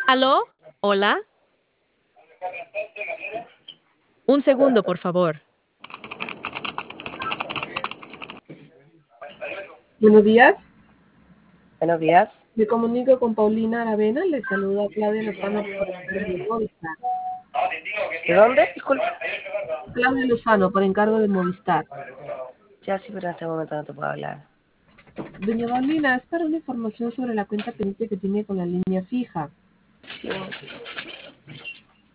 ¿Aló? ¿Hola? Un segundo, por favor. Buenos días, Buenos días. me comunico con Paulina Aravena, le saluda Claudia Lozano por encargo de Movistar. ¿De dónde? Disculpa. Claudia Lozano por encargo de Movistar. Ya sí, pero en este momento no te puedo hablar. Doña Paulina, es para una información sobre la cuenta pendiente que tiene con la línea fija. Sí,